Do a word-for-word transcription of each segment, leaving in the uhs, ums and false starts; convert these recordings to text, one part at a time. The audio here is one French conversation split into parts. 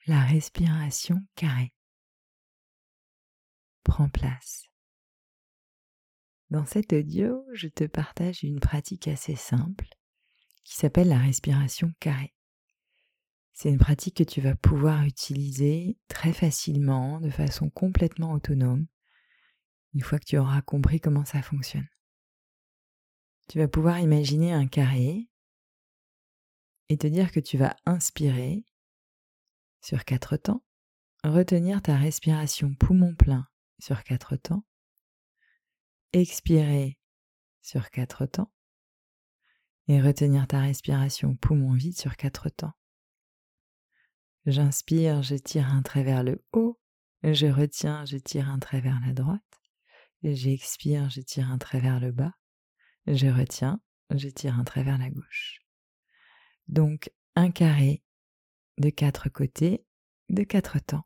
La respiration carrée prend place. Dans cet audio, je te partage une pratique assez simple qui s'appelle la respiration carrée. C'est une pratique que tu vas pouvoir utiliser très facilement, de façon complètement autonome, une fois que tu auras compris comment ça fonctionne. Tu vas pouvoir imaginer un carré et te dire que tu vas inspirer sur quatre temps, retenir ta respiration poumon plein sur quatre temps, expirer sur quatre temps et retenir ta respiration poumon vide sur quatre temps. J'inspire, je tire un trait vers le haut, je retiens, je tire un trait vers la droite, j'expire, je tire un trait vers le bas, je retiens, je tire un trait vers la gauche. Donc un carré de quatre côtés, de quatre temps.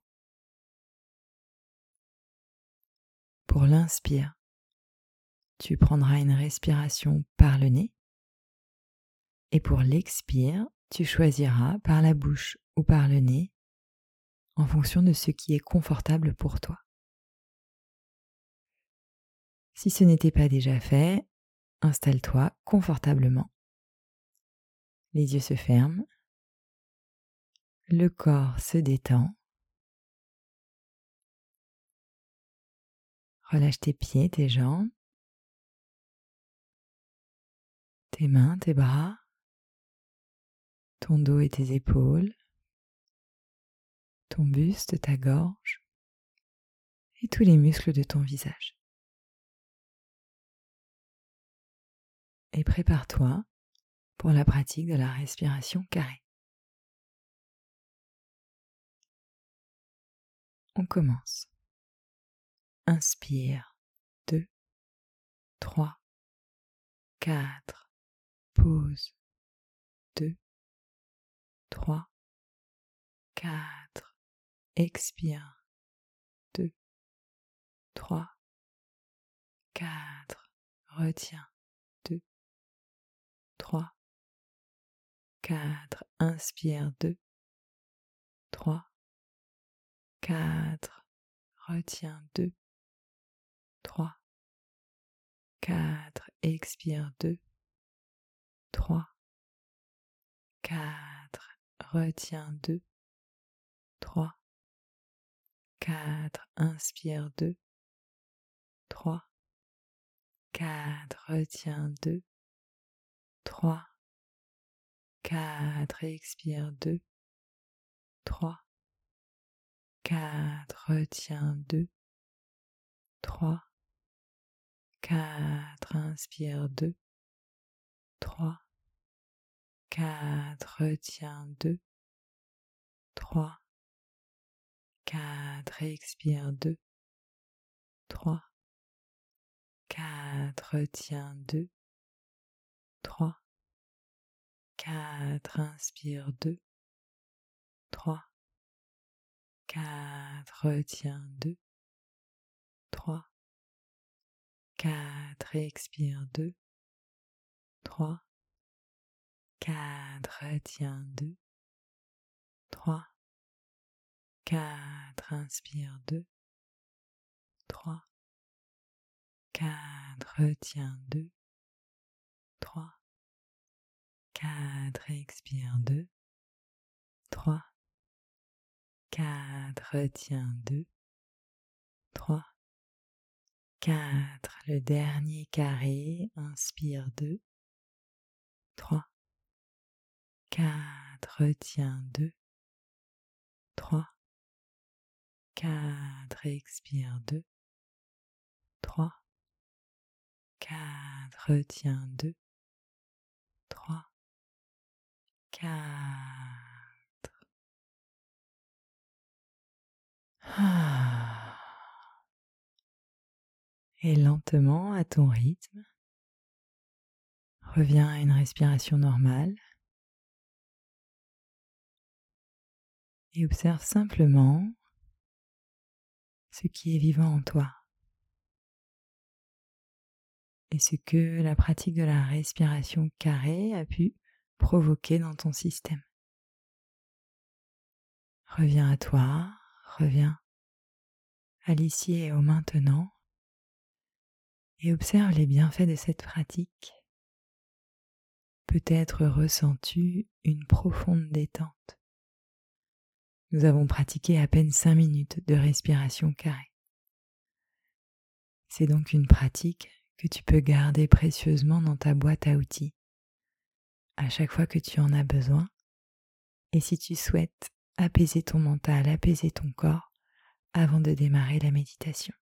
Pour l'inspire, tu prendras une respiration par le nez et pour l'expire, tu choisiras par la bouche ou par le nez en fonction de ce qui est confortable pour toi. Si ce n'était pas déjà fait, installe-toi confortablement. Les yeux se ferment, le corps se détend. Relâche tes pieds, tes jambes, tes mains, tes bras, ton dos et tes épaules, ton buste, ta gorge et tous les muscles de ton visage. Et prépare-toi pour la pratique de la respiration carrée. On commence. Inspire, deux, trois, quatre, pause, deux, trois, quatre, expire, deux, trois, quatre, retiens, deux, trois, quatre, inspire, deux, trois, quatre, retiens, deux, trois, quatre, expire, deux, trois, quatre, retiens, deux, trois, quatre, inspire, deux, trois, quatre, retiens, deux, trois, quatre, expire, deux, trois, quatre, retiens, deux, trois, quatre, inspire, deux, trois, quatre, retiens, deux, trois, quatre, expire, deux, trois, quatre, retiens, deux, trois, quatre, inspire, deux, trois, quatre, retiens, deux, trois, quatre, expire, deux, trois, quatre, retiens, deux, trois, quatre, inspire, deux, trois, quatre, retiens, deux, trois, quatre, expire, deux, trois, quatre, retiens, deux, trois, quatre, le dernier carré, inspire, deux, trois, quatre, retiens, deux, trois, quatre, expire, deux, trois, quatre, retiens, deux, trois, quatre. Ah. Et lentement, à ton rythme, reviens à une respiration normale et observe simplement ce qui est vivant en toi et ce que la pratique de la respiration carrée a pu provoquer dans ton système. Reviens à toi, reviens à l'ici et au maintenant et observe les bienfaits de cette pratique. Peut-être ressens-tu une profonde détente. Nous avons pratiqué à peine cinq minutes de respiration carrée. C'est donc une pratique que tu peux garder précieusement dans ta boîte à outils à chaque fois que tu en as besoin. Et si tu souhaites apaiser ton mental, apaiser ton corps avant de démarrer la méditation.